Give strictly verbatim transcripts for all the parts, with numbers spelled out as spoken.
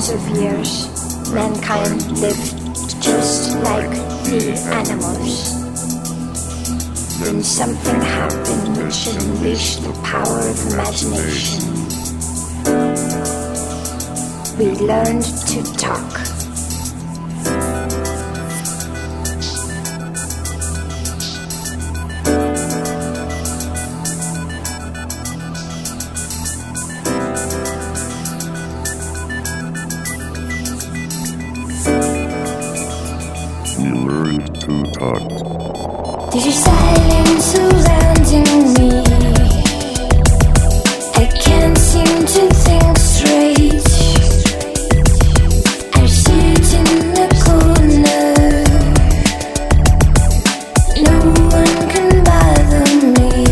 millions of years, mankind lived just like the animals. Then something happened which unleashed the power of imagination. We learned to talk. There's a silence surrounding me. I can't seem to think straight. I sit in the corner. No one can bother me.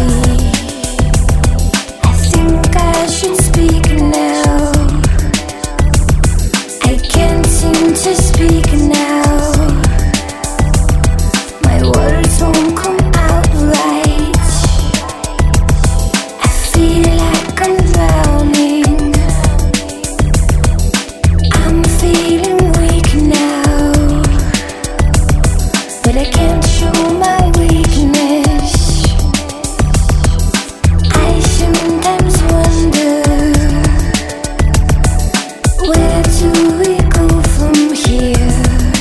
I think I should speak now. I can't seem to speak now. Words won't come out right. I feel like I'm drowning. I'm feeling weak now, but I can't show my weakness. I sometimes wonder, where do we go from here?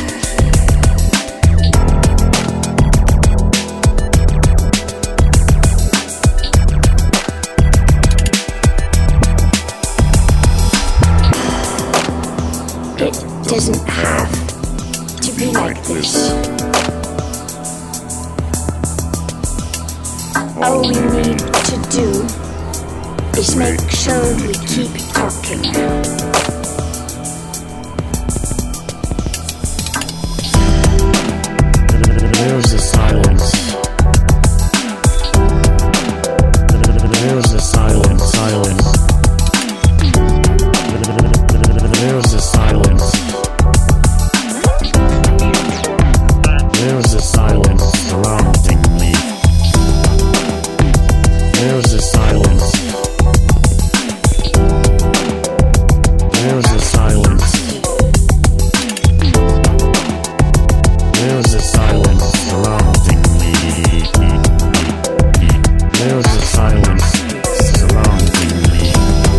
Doesn't have to be like this. All we need to do is make sure we keep talking. There's the silence. There's the silence, silence. There's the silence. There's the silence surrounding me. There's the silence. There's the silence. There's the silence surrounding me. There's the silence surrounding me.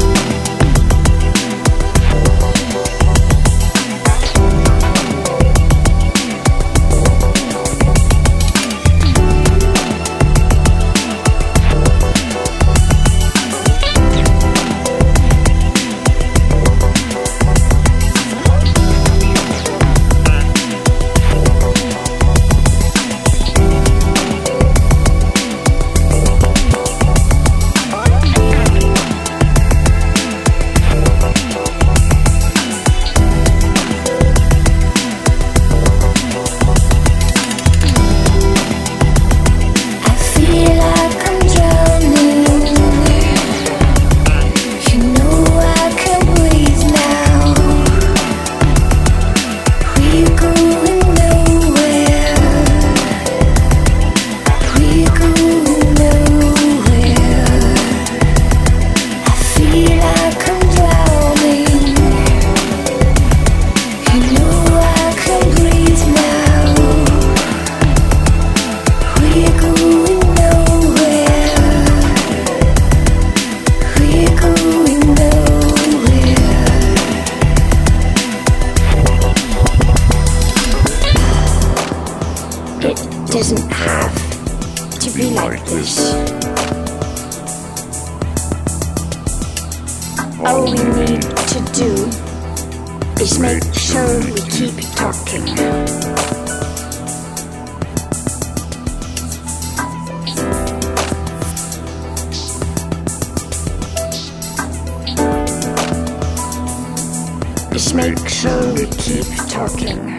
Doesn't have to be like this. All we need to do is make sure we keep talking. Just make sure we keep talking.